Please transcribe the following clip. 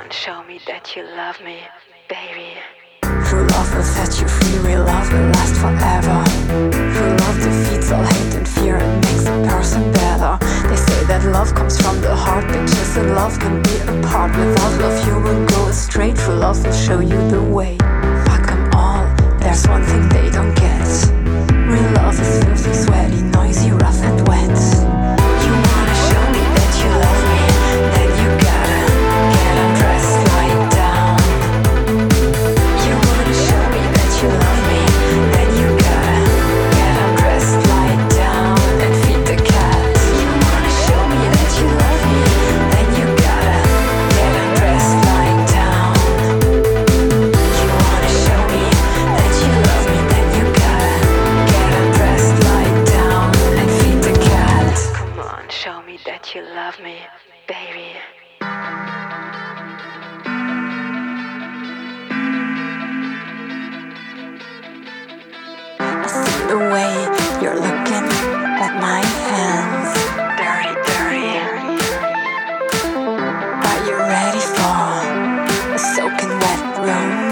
on, show me that you love me, baby. True love will set you free, real love will last forever. True love defeats all hate and fear and makes a person better. They say that love comes from the heart, bitches, and love can be apart. Without love you will go astray, true love will show you the way. Fuck them all, there's one thing they don't get. Real love is filthy, sweaty, noisy, rough and wet. You wanna show me that you love me, then you gotta get undressed, lie down. You wanna show me that you love me, then you gotta get undressed, lie down and feed the cat. You wanna show me that you love me, then you gotta get undressed, lie down. You wanna show me that you love me, then you gotta get undressed, lie down and feed the cat. Come on, show me that you love me, baby. I see the way you're looking at my hands. Dirty, dirty. Are you ready for a soaking wet room?